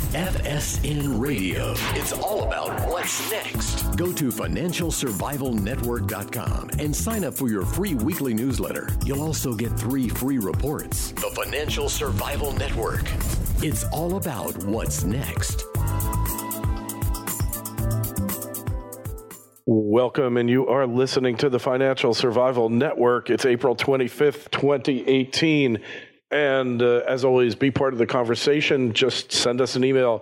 FSN Radio. It's all about what's next. Go to financialsurvivalnetwork.com and sign up for your free weekly newsletter. You'll also get 3 free reports. The Financial Survival Network. It's all about what's next. Welcome, and you are listening to the Financial Survival Network. It's April 25th, 2018. And as always, be part of the conversation. Just send us an email,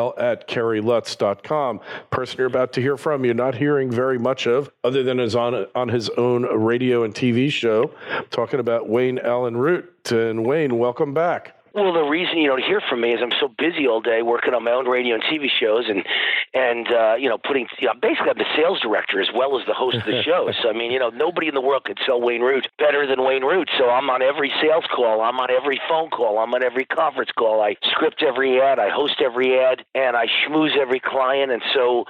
kl@kerrylutz.com. Person you're about to hear from, you're not hearing very much of, other than is on his own radio and TV show, talking about Wayne Allyn Root. And Wayne, welcome back. Well, the reason you don't hear from me is I'm so busy all day working on my own radio and TV shows and basically I'm the sales director as well as the host of the show. So, I mean, nobody in the world could sell Wayne Root better than Wayne Root. So I'm on every sales call. I'm on every phone call. I'm on every conference call. I script every ad. I host every ad, and I schmooze every client. And so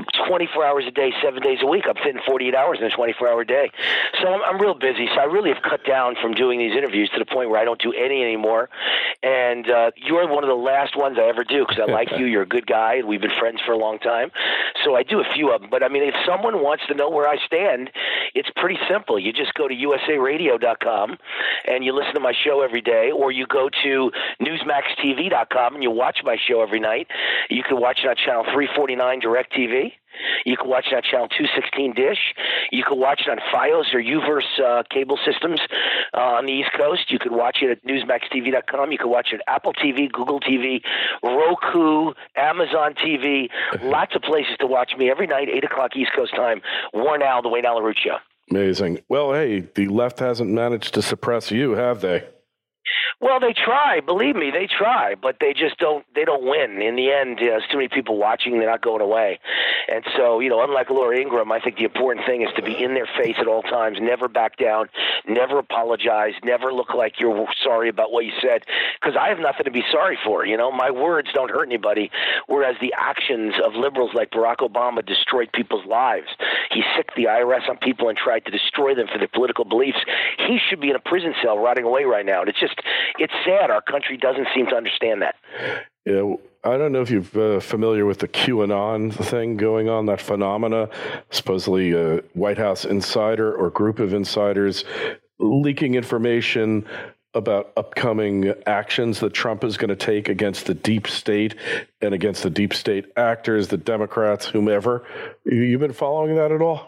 24 hours a day, 7 days a week, I'm fitting 48 hours in a 24-hour day. So I'm real busy. So I really have cut down from doing these interviews to the point where I don't do any anymore. And you're one of the last ones I ever do because I like you. You're a good guy, and we've been friends for a long time. So I do a few of them. But, I mean, if someone wants to know where I stand, it's pretty simple. You just go to usaradio.com, and you listen to my show every day, or you go to newsmaxtv.com, and you watch my show every night. You can watch it on Channel 349 DirecTV. You can watch it on Channel 216 Dish. You can watch it on Fios or Uverse cable systems on the East Coast. You can watch it at newsmaxtv.com. You can watch it at Apple TV, Google TV, Roku, Amazon TV. Lots of places to watch me every night, 8 o'clock East Coast time. Warren Al, The Wayne Allyn Root Show. Amazing. Well, hey, the left hasn't managed to suppress you, have they? Well, they try. Believe me, they try, but they just don't. They don't win. In the end, there's too many people watching. They're not going away. And so, unlike Laura Ingraham, I think the important thing is to be in their face at all times. Never back down. Never apologize. Never look like you're sorry about what you said. Because I have nothing to be sorry for. My words don't hurt anybody. Whereas the actions of liberals like Barack Obama destroyed people's lives. He sicked the IRS on people and tried to destroy them for their political beliefs. He should be in a prison cell rotting away right now. And it's sad. Our country doesn't seem to understand that. Yeah, I don't know if you're familiar with the QAnon thing going on, that phenomena, supposedly a White House insider or group of insiders leaking information about upcoming actions that Trump is going to take against the deep state and against the deep state actors, the Democrats, whomever. You've been following that at all?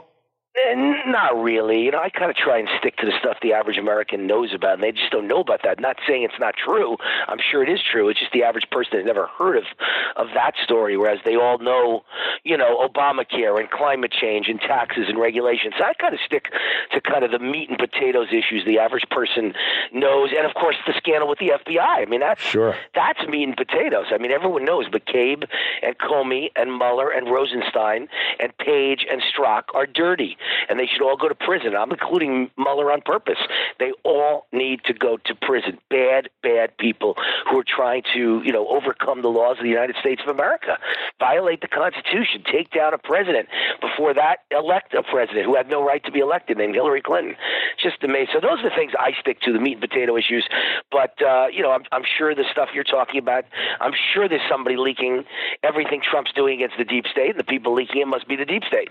Not really. I kind of try and stick to the stuff the average American knows about, and they just don't know about that. Not saying it's not true. I'm sure it is true. It's just the average person has never heard of that story, whereas they all know, Obamacare and climate change and taxes and regulations. So I kind of stick to kind of the meat and potatoes issues the average person knows, and, of course, the scandal with the FBI. I mean, that's meat and potatoes. I mean, everyone knows McCabe and Comey and Mueller and Rosenstein and Page and Strzok are dirty. And they should all go to prison. I'm including Mueller on purpose. They all need to go to prison. Bad people who are trying to, overcome the laws of the United States of America, violate the Constitution, take down a president, before that elect a president who had no right to be elected, named Hillary Clinton. Just amazing. So those are the things I stick to, the meat and potato issues. But, I'm sure the stuff you're talking about, I'm sure there's somebody leaking everything Trump's doing against the deep state, and the people leaking it must be the deep state.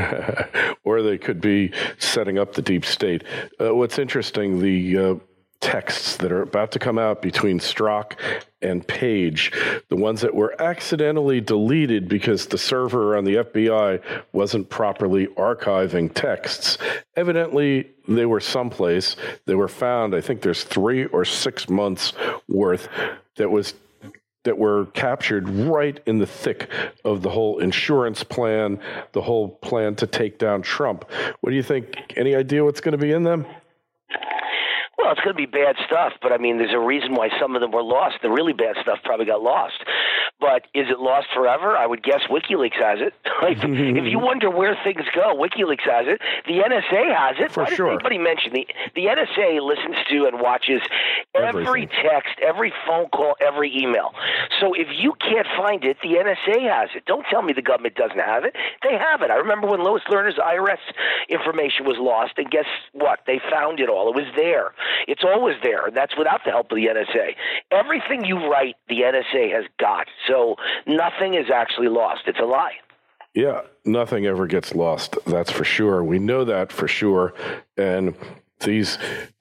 Or they could be setting up the deep state. What's interesting, the texts that are about to come out between Strzok and Page, the ones that were accidentally deleted because the server on the FBI wasn't properly archiving texts. Evidently, they were someplace. They were found, I think there's 3 or 6 months worth that were captured right in the thick of the whole insurance plan, the whole plan to take down Trump. What do you think? Any idea what's going to be in them? Well, it's going to be bad stuff, but I mean, there's a reason why some of them were lost. The really bad stuff probably got lost. But is it lost forever? I would guess WikiLeaks has it. If you wonder where things go, WikiLeaks has it. The NSA has it. For sure. Anybody mention the NSA listens to and watches every text, every phone call, every email. So if you can't find it, the NSA has it. Don't tell me the government doesn't have it. They have it. I remember when Lois Lerner's IRS information was lost, and guess what? They found it all. It was there. It's always there, and that's without the help of the NSA. Everything you write, the NSA has got. So nothing is actually lost. It's a lie. Yeah, nothing ever gets lost. That's for sure. We know that for sure. And these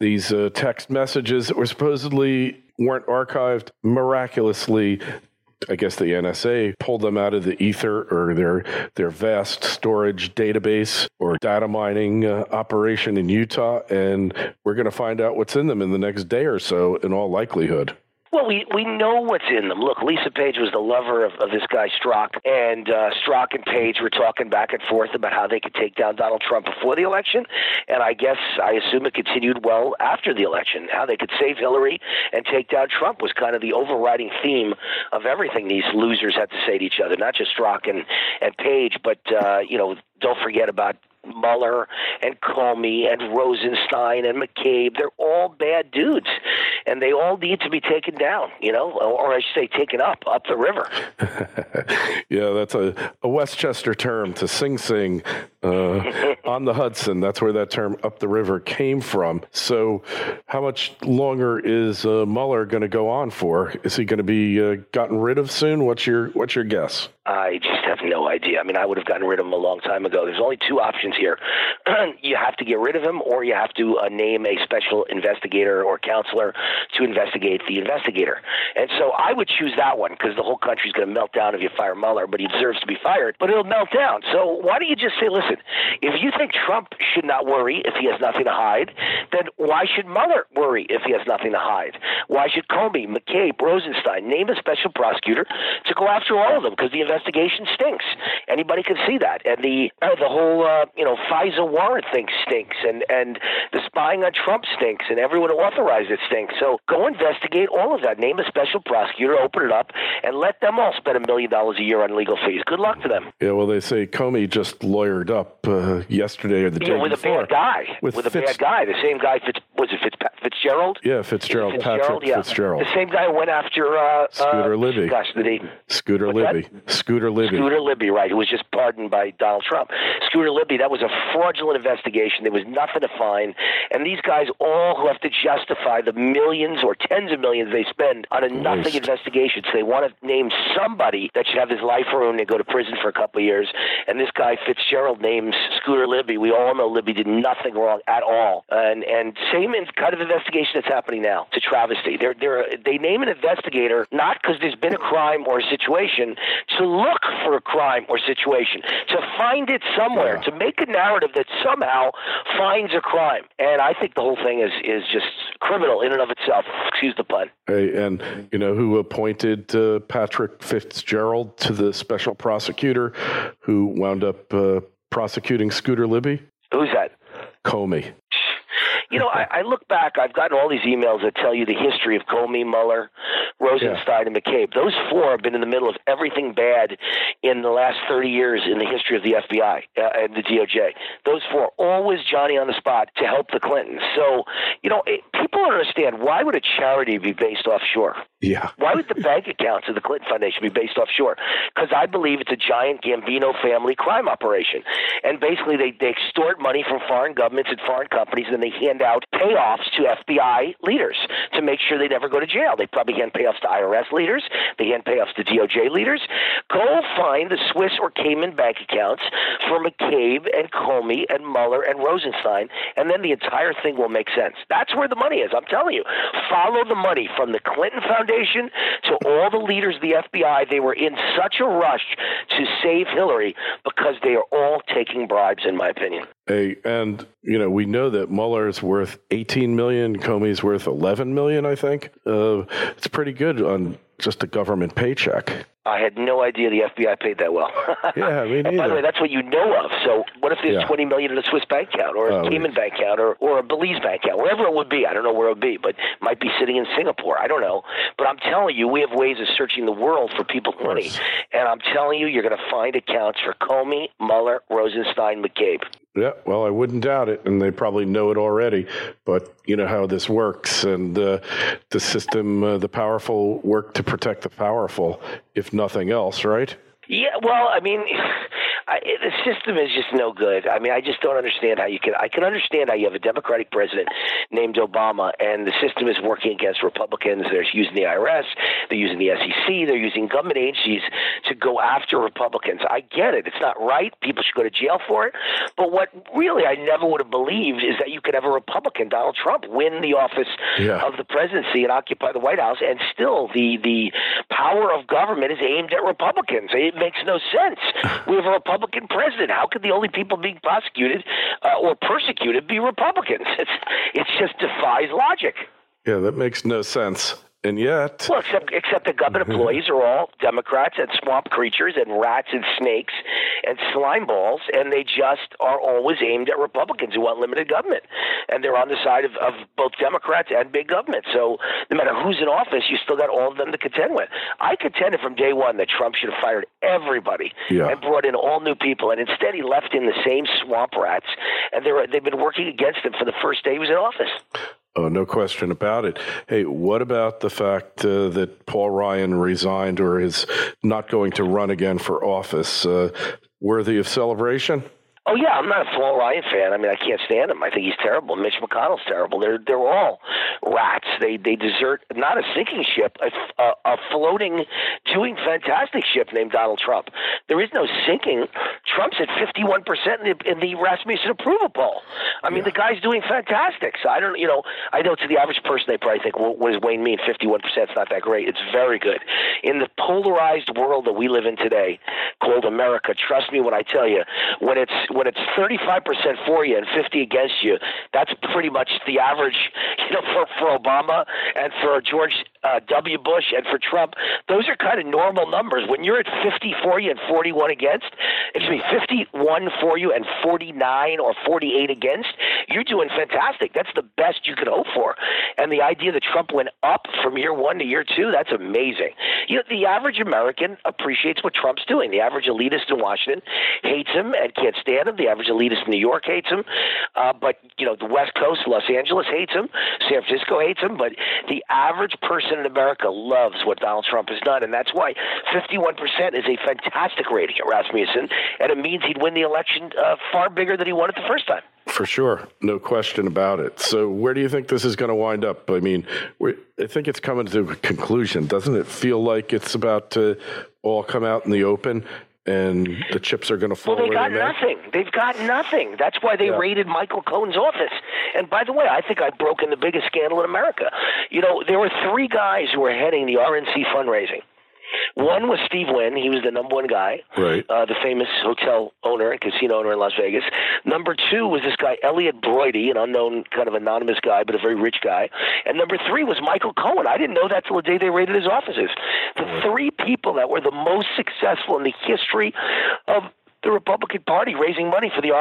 text messages that were supposedly weren't archived, miraculously, I guess the NSA pulled them out of the ether or their vast storage database or data mining operation in Utah, and we're going to find out what's in them in the next day or so, in all likelihood. Well, we know what's in them. Look, Lisa Page was the lover of this guy Strzok, and Strzok and Page were talking back and forth about how they could take down Donald Trump before the election, and I assume it continued well after the election. How they could save Hillary and take down Trump was kind of the overriding theme of everything these losers had to say to each other, not just Strzok and Page, but, don't forget about Mueller and Comey and Rosenstein and McCabe. They're all bad dudes, and they all need to be taken down, or I should say taken up the river. Yeah, that's a Westchester term, to sing on the Hudson. That's where that term up the river came from. So how much longer is Mueller going to go on for? Is he going to be gotten rid of soon? What's your guess? I just have no idea. I mean, I would have gotten rid of him a long time ago. There's only two options here. You have to get rid of him, or you have to name a special investigator or counselor to investigate the investigator. And so I would choose that one, because the whole country's going to melt down if you fire Mueller, but he deserves to be fired, but it'll melt down. So why don't you just say, listen, if you think Trump should not worry if he has nothing to hide, then why should Mueller worry if he has nothing to hide? Why should Comey, McCabe, Rosenstein name a special prosecutor to go after all of them? Because the investigation stinks. Anybody can see that. And the whole FISA warrant thing stinks, and the spying on Trump stinks, and everyone who authorized it stinks. So go investigate all of that. Name a special prosecutor, open it up, and let them all spend $1 million a year on legal fees. Good luck to them. Yeah, well, they say Comey just lawyered up yesterday or the day with before. A bad guy. With a bad guy. The same guy, Fitzgerald? Yeah, Fitzgerald. Patrick Fitzgerald. The same guy who went after Scooter Libby. Gosh, the name. Scooter Libby. Scooter Libby, right, who was just pardoned by Donald Trump. Scooter Libby, that was a fraudulent investigation. There was nothing to find. And these guys all who have to justify the millions or tens of millions they spend on a nothing investigation. So they want to name somebody that should have his life ruined and go to prison for a couple of years. And this guy Fitzgerald names Scooter Libby. We all know Libby did nothing wrong at all. And same kind of investigation that's happening now. It's a travesty. They name an investigator not because there's been a crime or a situation, to look for a crime or situation, to find it somewhere, to make a narrative that somehow finds a crime. And I think the whole thing is just criminal in and of itself. Excuse the pun. Hey, and who appointed Patrick Fitzgerald to the special prosecutor who wound up prosecuting Scooter Libby? Who's that? Comey. I look back, I've gotten all these emails that tell you the history of Comey, Mueller, Rosenstein, and McCabe. Those four have been in the middle of everything bad in the last 30 years in the history of the FBI and the DOJ. Those four, always Johnny on the spot to help the Clintons. So, people don't understand, why would a charity be based offshore? Yeah. Why would the bank accounts of the Clinton Foundation be based offshore? Because I believe it's a giant Gambino family crime operation. And basically they extort money from foreign governments and foreign companies, and they hand out payoffs to FBI leaders to make sure they never go to jail. They probably hand payoffs to IRS leaders. They hand payoffs to DOJ leaders. Go find the Swiss or Cayman bank accounts for McCabe and Comey and Mueller and Rosenstein, and then the entire thing will make sense. That's where the money is. I'm telling you. Follow the money from the Clinton Foundation to all the leaders of the FBI. They were in such a rush to save Hillary because they are all taking bribes, in my opinion. Hey, and we know that Mueller is worth $18 million, Comey's worth $11 million, I think. It's pretty good on just a government paycheck. I had no idea the FBI paid that well. Yeah, me neither. And by the way, that's what you know of. So what if there's $20 million in a Swiss bank account or a Cayman bank account or a Belize bank account, wherever it would be? I don't know where it would be, but it might be sitting in Singapore. I don't know. But I'm telling you, we have ways of searching the world for people's money. And I'm telling you, you're going to find accounts for Comey, Mueller, Rosenstein, McCabe. Yeah, well, I wouldn't doubt it, and they probably know it already. But you know how this works, and the system, the powerful work to protect the powerful, if nothing else, right? Yeah, well, I mean, The system is just no good. I mean, I just don't understand how you can. I can understand how you have a Democratic president named Obama, and the system is working against Republicans. They're using the IRS, they're using the SEC, they're using government agencies to go after Republicans. I get it. It's not right. People should go to jail for it. But what really I never would have believed is that you could have a Republican, Donald Trump, win the office of the presidency and occupy the White House, and still the power of government is aimed at Republicans. It makes no sense. We have a Republican president. How could the only people being prosecuted or persecuted be Republicans? It just defies logic. Yeah, that makes no sense. And yet... Well, except the government employees are all Democrats and swamp creatures and rats and snakes and slime balls, and they just are always aimed at Republicans who want limited government. And they're on the side of both Democrats and big government. So no matter who's in office, you still got all of them to contend with. I contended from day one that Trump should have fired everybody and brought in all new people, and instead he left in the same swamp rats, and they've been working against him for the first day he was in office. Oh, no question about it. Hey, what about the fact that Paul Ryan resigned or is not going to run again for office? Worthy of celebration? Oh, yeah, I'm not a Paul Ryan fan. I mean, I can't stand him. I think he's terrible. Mitch McConnell's terrible. They're all rats. They desert not a sinking ship, a floating, doing fantastic ship named Donald Trump. There is no sinking. Trump's at 51% in the Rasmussen approval poll. I mean, the guy's doing fantastic. So I know to the average person, they probably think, well, what does Wayne mean? 51% is not that great. It's very good. In the polarized world that we live in today, called America, trust me when I tell you, when it's 35% for you and 50 against you, that's pretty much the average, for Obama and for George W. Bush and for Trump. Those are kind of normal numbers. When you're at 50 for you and 41 against, 51 for you and 49 or 48 against, you're doing fantastic. That's the best you could hope for. And the idea that Trump went up from year one to year two, that's amazing. The average American appreciates what Trump's doing. The average elitist in Washington hates him and can't stand him. The average elitist in New York hates him. But the West Coast, Los Angeles hates him. San Francisco hates him. But the average person in America loves what Donald Trump has done. And that's why 51% is a fantastic rating at Rasmussen. And it means he'd win the election far bigger than he won it the first time. For sure. No question about it. So where do you think this is going to wind up? I mean, I think it's coming to a conclusion. Doesn't it feel like it's about to all come out in the open and the chips are going to fall? Well, they got nothing. They've got nothing. That's why they raided Michael Cohen's office. And by the way, I think I've broken the biggest scandal in America. There were three guys who were heading the RNC fundraising. One was Steve Wynn. He was the number one guy, the famous hotel owner and casino owner in Las Vegas. Number two was this guy, Elliot Broidy, an unknown kind of anonymous guy, but a very rich guy. And number three was Michael Cohen. I didn't know that till the day they raided his offices. The three people that were the most successful in the history of the Republican Party raising money for the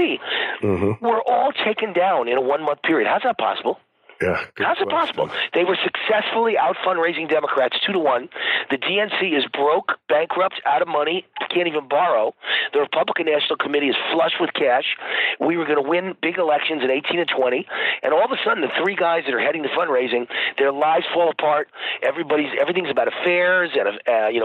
RNC were all taken down in a 1 month period. How's that possible? Yeah, how's it possible? They were successfully out fundraising Democrats 2-1. The DNC is broke, bankrupt, out of money, can't even borrow. The Republican National Committee is flush with cash. We were going to win big elections in 18 and 20, and all of a sudden, the three guys that are heading the fundraising, their lives fall apart. Everything's about affairs, and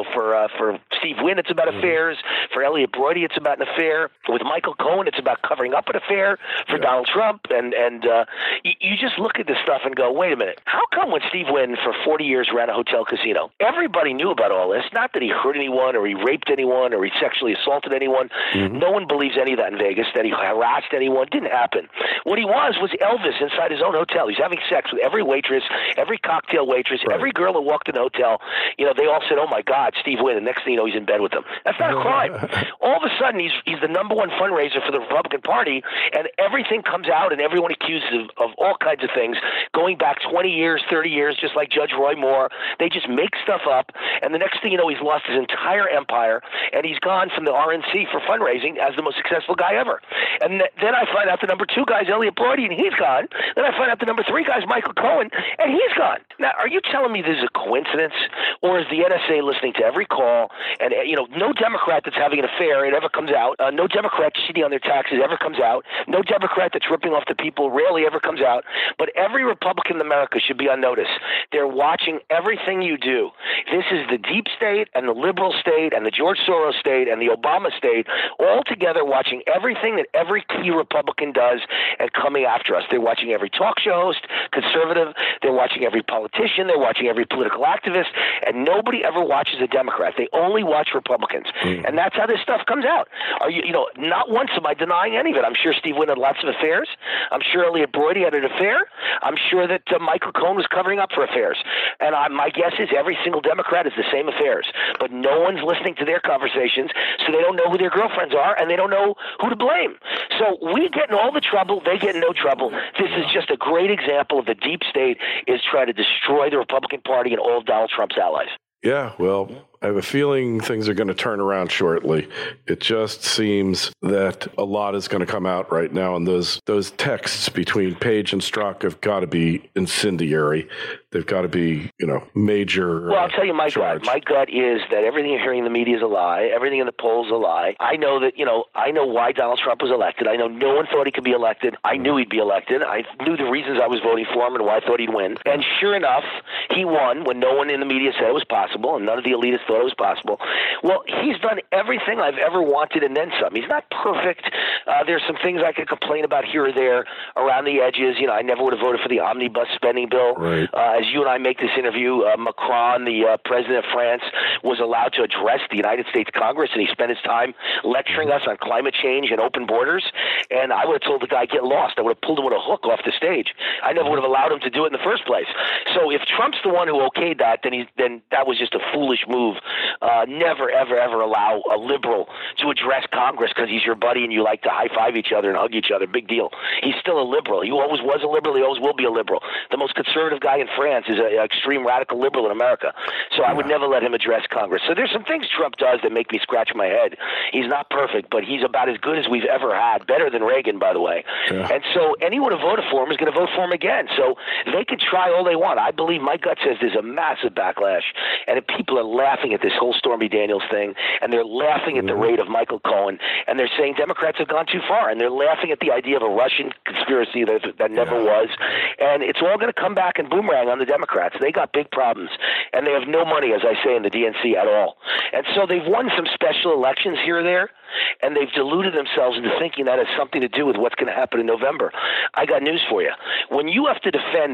for Steve Wynn, it's about affairs. For Elliot Broidy, it's about an affair. With Michael Cohen, it's about covering up an affair. For Donald Trump, and you just look at this stuff and go, wait a minute, how come when Steve Wynn for 40 years ran a hotel casino, everybody knew about all this, not that he hurt anyone or he raped anyone or he sexually assaulted anyone. No one believes any of that in Vegas, that he harassed anyone. It didn't happen. What he was Elvis inside his own hotel. He's having sex with every waitress, every cocktail waitress, every girl that walked in the hotel. They all said, oh my God, Steve Wynn. The next thing you know, he's in bed with them. That's not a crime. All of a sudden, he's the number one fundraiser for the Republican Party, and everything comes out and everyone accuses of all kinds of things. Going back 20 years, 30 years, just like Judge Roy Moore. They just make stuff up, and the next thing you know, he's lost his entire empire, and he's gone from the RNC for fundraising as the most successful guy ever. And then I find out the number two guy is Elliot Broidy, and he's gone. Then I find out the number three guy is Michael Cohen, and he's gone. Now, are you telling me this is a coincidence, or is the NSA listening to every call, and no Democrat that's having an affair, it ever comes out. No Democrat cheating on their taxes ever comes out. No Democrat that's ripping off the people rarely ever comes out. But every every Republican in America should be on notice. They're watching everything you do. This is the deep state and the liberal state and the George Soros state and the Obama state all together watching everything that every key Republican does and coming after us. They're watching every talk show host, conservative. They're watching every politician. They're watching every political activist. And nobody ever watches a Democrat. They only watch Republicans. And that's how this stuff comes out. Not once am I denying any of it. I'm sure Steve Wynn had lots of affairs. I'm sure Elliot Brody had an affair. I'm sure that Michael Cohen was covering up for affairs. And my guess is every single Democrat has the same affairs. But no one's listening to their conversations, so they don't know who their girlfriends are, and they don't know who to blame. So we get in all the trouble. They get in no trouble. This is just a great example of the deep state is trying to destroy the Republican Party and all of Donald Trump's allies. Yeah, well, I have a feeling things are going to turn around shortly. It just seems that a lot is going to come out right now, and those texts between Page and Strzok have got to be incendiary. They've got to be, major. Well, I'll tell you my gut. My gut is that everything you're hearing in the media is a lie. Everything in the polls is a lie. I know that, I know why Donald Trump was elected. I know no one thought he could be elected. I knew he'd be elected. I knew the reasons I was voting for him and why I thought he'd win. And sure enough, he won when no one in the media said it was possible, and none of the elitists thought it was possible. Well, he's done everything I've ever wanted and then some. He's not perfect. There's some things I could complain about here or there around the edges. I never would have voted for the omnibus spending bill. Right. As you and I make this interview, Macron, the president of France, was allowed to address the United States Congress, and he spent his time lecturing us on climate change and open borders. And I would have told the guy, get lost. I would have pulled him with a hook off the stage. I never would have allowed him to do it in the first place. So if Trump's the one who okayed that, then that was just a foolish move. Never, ever, ever allow a liberal to address Congress because he's your buddy and you like to high-five each other and hug each other. Big deal. He's still a liberal. He always was a liberal. He always will be a liberal. The most conservative guy in France is an extreme radical liberal in America. So I would never let him address Congress. So there's some things Trump does that make me scratch my head. He's not perfect, but he's about as good as we've ever had. Better than Reagan, by the way. Yeah. And so anyone who voted for him is going to vote for him again. So they can try all they want. I believe my gut says there's a massive backlash, and people are laughing at this whole Stormy Daniels thing, and they're laughing at the rate of Michael Cohen, and they're saying Democrats have gone too far, and they're laughing at the idea of a Russian conspiracy that never was, and it's all going to come back and boomerang on the Democrats. They got big problems, and they have no money, as I say, in the DNC at all. And so they've won some special elections here or there, and they've deluded themselves into thinking that has something to do with what's going to happen in November. I got news for you. When you have to defend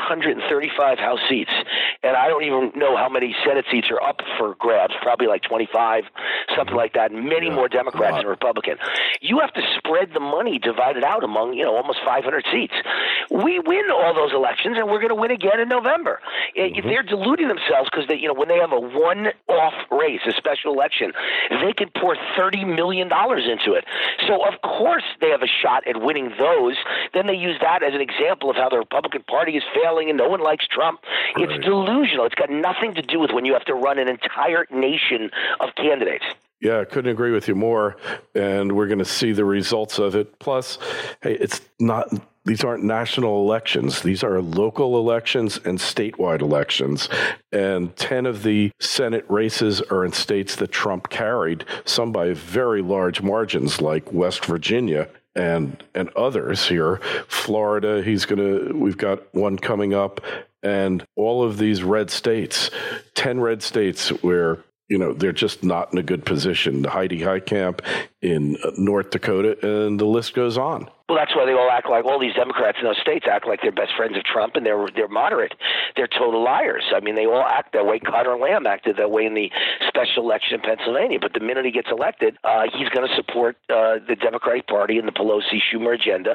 435 House seats, and I don't even know how many Senate seats are up for grabs, probably like 25, something like that, and many more Democrats than Republican. You have to spread the money divided out among, almost 500 seats. We win all those elections, and we're going to win again in November. They're deluding themselves because when they have a one-off race, a special election, they can pour $30 million into it. So, of course, they have a shot at winning those. Then they use that as an example of how the Republican Party is failing and no one likes Trump. Right. It's delusional. It's got nothing to do with when you have to run an entire nation of candidates. Yeah, I couldn't agree with you more, and we're going to see the results of it. Plus, hey, these aren't national elections. These are local elections and statewide elections, and 10 of the Senate races are in states that Trump carried, some by very large margins, like West Virginia and others here. Florida, we've got one coming up, and all of these red states, 10 red states where they're just not in a good position. Heidi Heitkamp in North Dakota, and the list goes on. Well, that's why they all act like all these Democrats in those states act like they're best friends of Trump, and they're moderate. They're total liars. I mean, they all act that way. Conor Lamb acted that way in the special election in Pennsylvania. But the minute he gets elected, he's going to support the Democratic Party and the Pelosi-Schumer agenda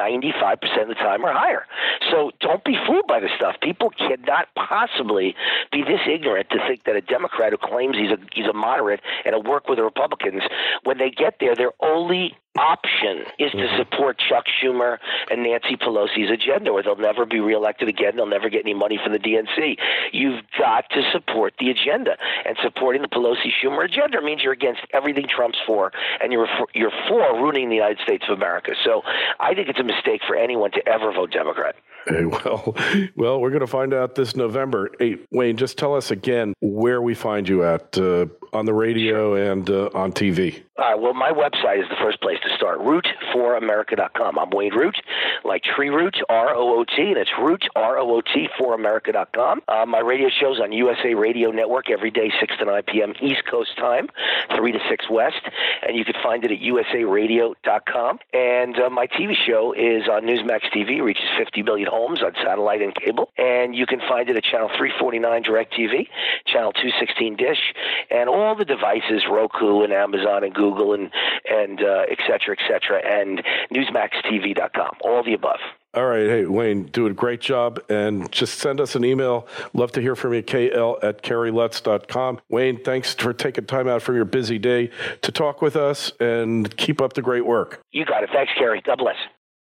95% of the time or higher. So don't be fooled by this stuff. People cannot possibly be this ignorant to think that a Democrat who claims he's a moderate and will work with the Republicans, when they get there, their only option is to support Chuck Schumer and Nancy Pelosi's agenda, or they'll never be reelected again. They'll never get any money from the DNC. You've got to support the agenda, and supporting the Pelosi-Schumer agenda means you're against everything Trump's for, and you're for ruining the United States of America. So I think it's a mistake for anyone to ever vote Democrat. Hey, well, we're going to find out this November. Hey, Wayne, just tell us again where we find you at on the radio and on TV. Well, my website is the first place to start, root4america.com. I'm Wayne Root, like tree root, R-O-O-T, and it's root, R-O-O-T, 4america.com. My radio show's on USA Radio Network every day, 6 to 9 p.m. East Coast time, 3 to 6 West, and you can find it at usaradio.com. And my TV show is on Newsmax TV, reaches 50 million homes on satellite and cable, and you can find it at Channel 349 DirecTV, Channel 216 Dish, and all the devices, Roku and Amazon and Google and et cetera, and NewsmaxTV.com, all the above. All right. Hey, Wayne, doing a great job. And just send us an email. Love to hear from you, KL@KerryLutz.com. Wayne, thanks for taking time out from your busy day to talk with us, and keep up the great work. You got it. Thanks, Kerry. God bless.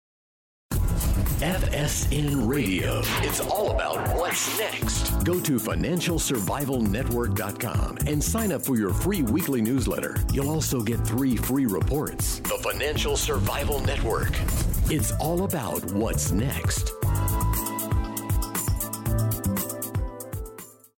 FSN Radio. It's all about what's next. Go to FinancialSurvivalNetwork.com and sign up for your free weekly newsletter. You'll also get 3 free reports. The Financial Survival Network. It's all about what's next.